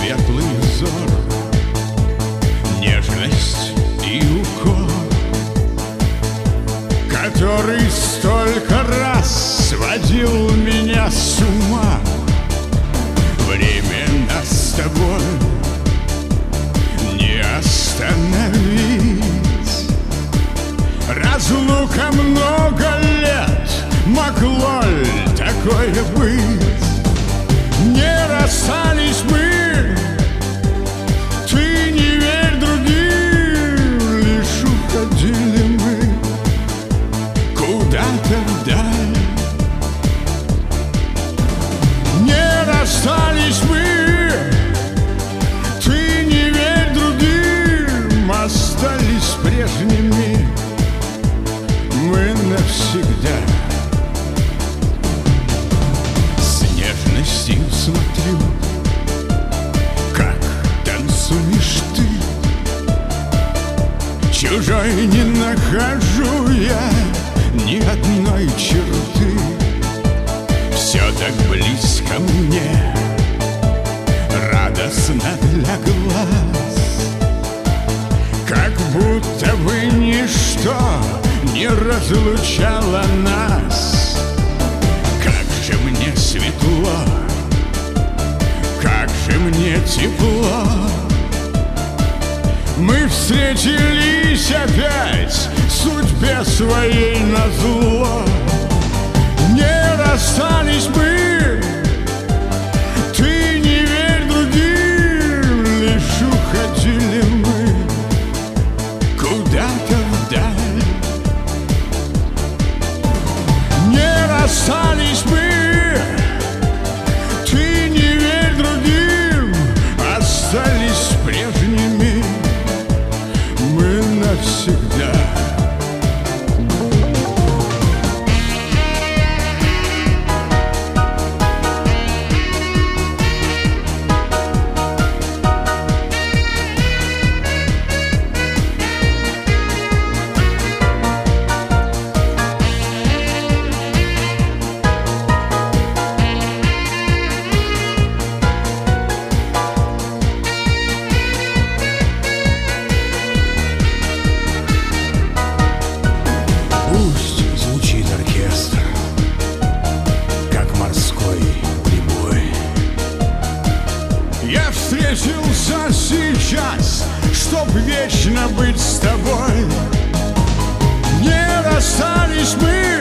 светлый взор, нежность и укор, который столько раз сводил меня с ума. Время нас с тобой не остановить. Разлука много лет, могло ли такое быть? Не расстались мы, ты не верь другим, лишь уходили мы куда-то вдаль. Не расстались мы, ты не верь другим, остались прежними мы навсегда. С нежностью смотрю, как танцуешь ты. Чужой не нахожу я ни одной черты. Все так близко мне, радостно для глаз, как будто бы ничто не разлучало нас. Как же мне светло, как же мне тепло. Мы встретились опять, судьбе своей назло. Не расстались мы, ты не верь другим, лишь уходили мы куда-то вдаль. Не расстались мы, ты не верь другим, остались прежними мы навсегда. Я встретился сейчас, чтоб вечно быть с тобой. Не расстались мы,